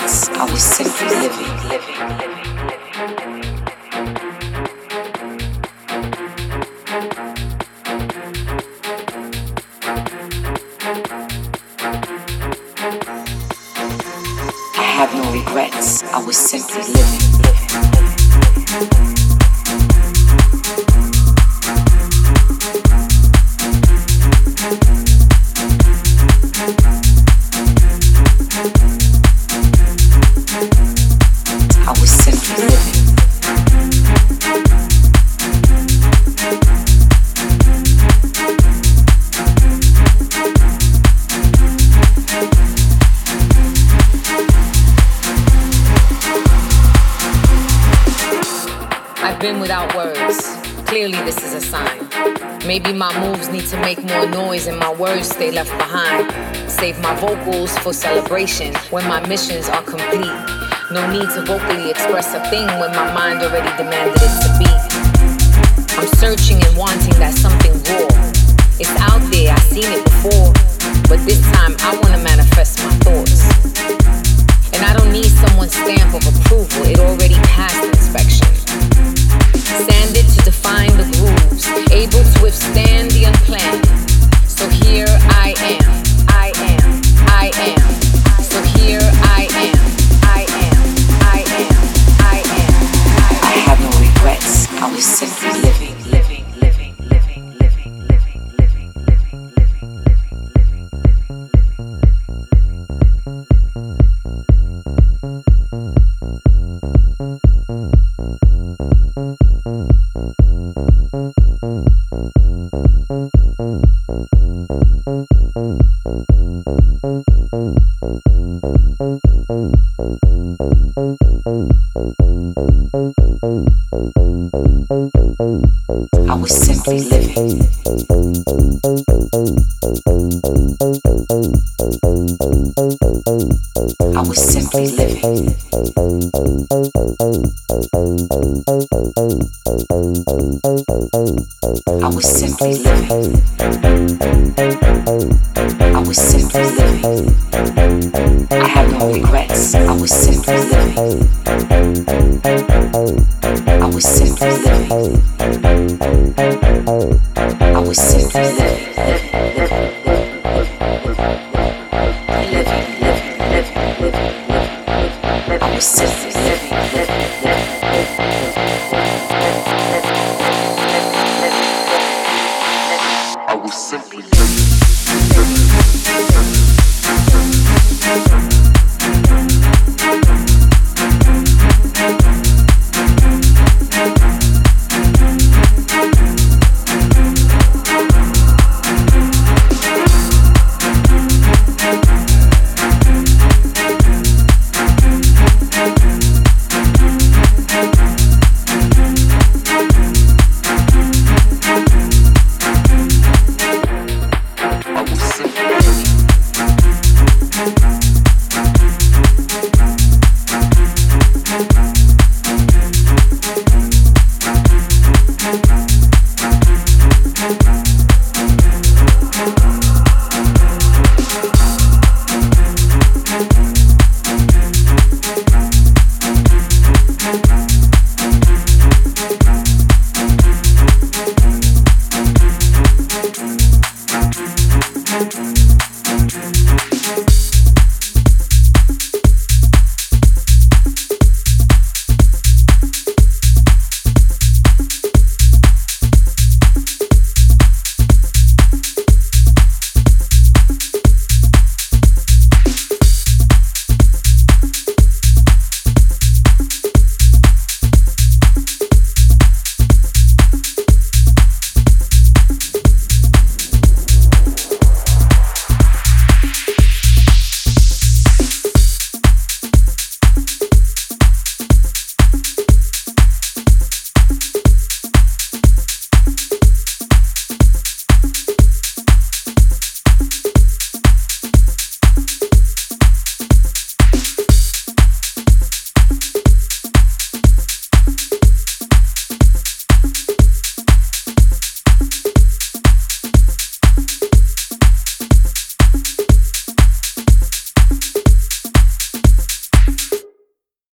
regrets. I was simply living. I have no regrets. I was simply living. I was simply living. I've been without words. Clearly this is a sign. Maybe my moves need to make more noise and my words stay left behind. Save my vocals for celebration when my missions are complete. No need to vocally express a thing when my mind already demanded it to be. I'm searching and wanting that something raw. It's out there, I've seen it before. But this time I want to manifest my thoughts. And I don't need someone's stamp of approval, it already passed inspection. Sanded to define the grooves, able to withstand the unplanned. So here I am, I am, I am. So here I am, I am, I am, I am. I have no regrets. I was simply living. I was simply living. I was simply living. I was simply living. I was simply living. I have no regrets. I was simply living. I was simply living. I was simply living. I was simply